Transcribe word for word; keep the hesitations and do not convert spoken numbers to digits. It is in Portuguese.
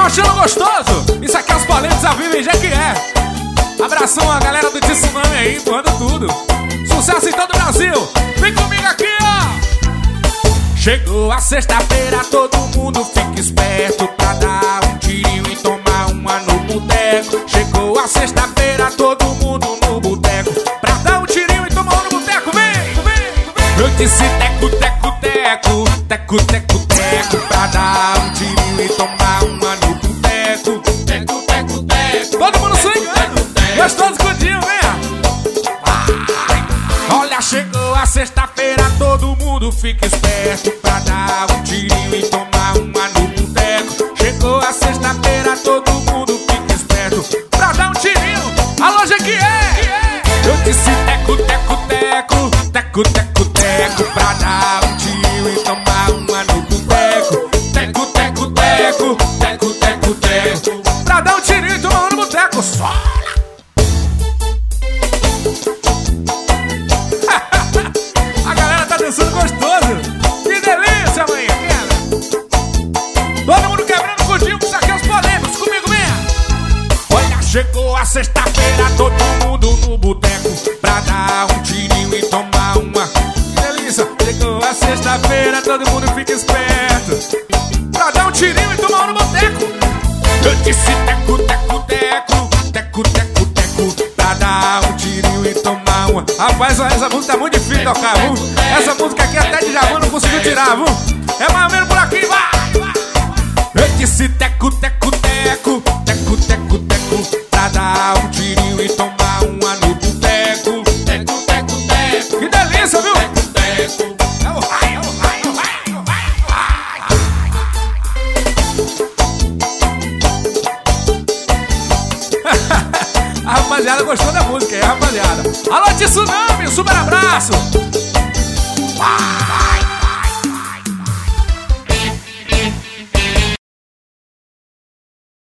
achando gostoso? Isso aqui é os polêmicos ao vivo em Jequié. Abração a galera do Tsunami aí, empurrando tudo. Sucesso em todo o Brasil. Vem comigo aqui, ó. Chegou a sexta-feira, todo mundo fica esperto pra dar um tirinho e tomar uma no boteco. Chegou a sexta-feira, todo mundo no boteco pra dar um tirinho e tomar uma no boteco. Vem, vem, vem. Eu disse teco, teco, teco, teco, teco, teco, pra dar um tirinho e tomar uma no boteco. Teco, teco, teco. Todo mundo swingando. Gostoso escudinho, vem. Olha, chegou a sexta-feira, todo mundo fica esperto pra dar um tirinho e tomar uma no boteco. Chegou a sexta-feira, todo mundo fica esperto pra dar um tirinho. Alô, Jequié! Eu disse teco, teco, teco, teco, teco, teco, pra dar um tirinho e tomar uma no boteco. Teco, teco, teco, teco, teco, teco, pra dar um tirinho e tomar uma no boteco. Só! Dançando gostoso, que delícia, manhã. Todo mundo quebrando cudinho, isso aqui é os polêmicos, comigo mesmo. Olha, chegou a sexta-feira, todo mundo no boteco pra dar um tirinho e tomar uma. Que delícia, chegou a sexta-feira, todo mundo fica esperto pra dar um tirinho e tomar um no boteco. Eu disse teco, teco, teco, teco, teco, teco, pra dar um tirinho e tomar uma. Rapaz, essa música tá muito difícil de tocar, viu? Essa música aqui até de Javan não conseguiu tirar, viu? É mais ou menos por aqui, vai! Eu disse teco, teco, teco, teco, teco, teco, pra dar um tirinho e tomar uma no boteco. Teco, teco, teco, que delícia, viu? Teco, teco, é o raio, é o raio, é o raio, é o raio. A rapaziada gostou da música aí, rapaziada. Alô, Tsunami, super abraço.